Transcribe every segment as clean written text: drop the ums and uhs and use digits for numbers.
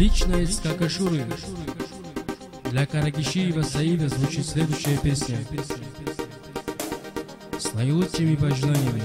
Лично из Какашуры для Каракишиева Саида звучит следующая песня с наилучшими пожеланиями.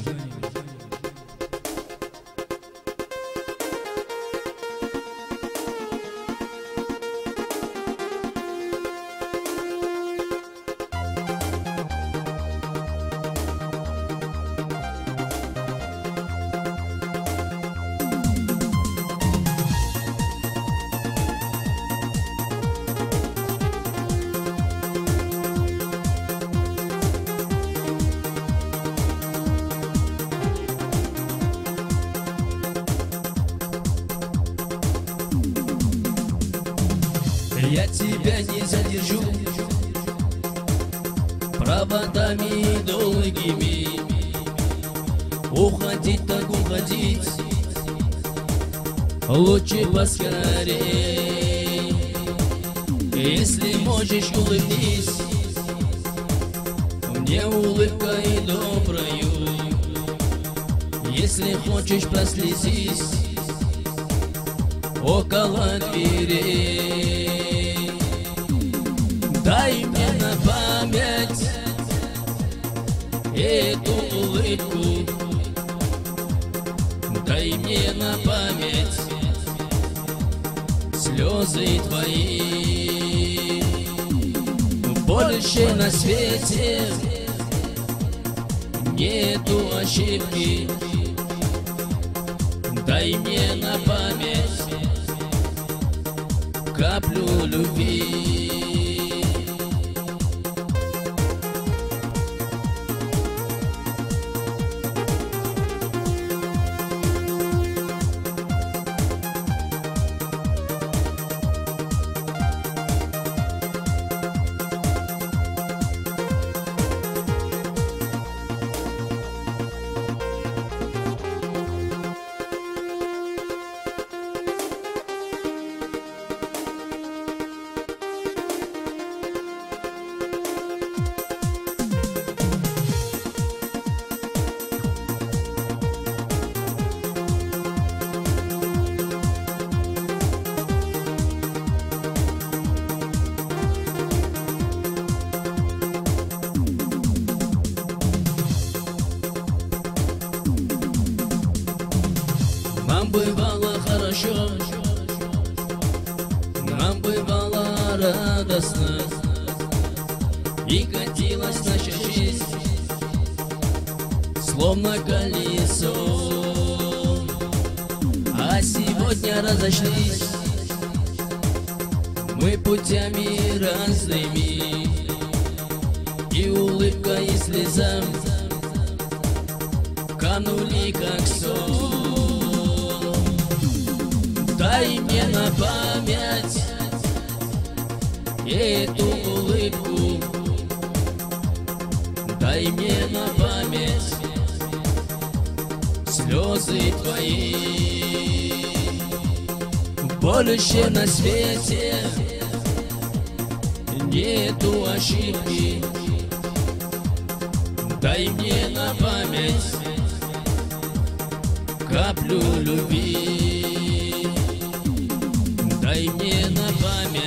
Я тебя не задержу проводами долгими. Уходить так уходить, лучше поскорей. Если можешь, улыбнись мне улыбкой доброю. Если хочешь, прослезись около дверей. Дай мне на память эту улыбку, дай мне на память слезы твои. Больше на свете нету ошибки, дай мне на память каплю любви. Нам бывало хорошо, нам бывало радостно, и катилась наша жизнь, словно колесо. А сегодня разошлись мы путями разными, и улыбка, и слеза канули как сон. Дай мне на память эту улыбку, дай мне на память слезы твои. Больше на свете нету ошибки, дай мне на память каплю любви. Дай мне на память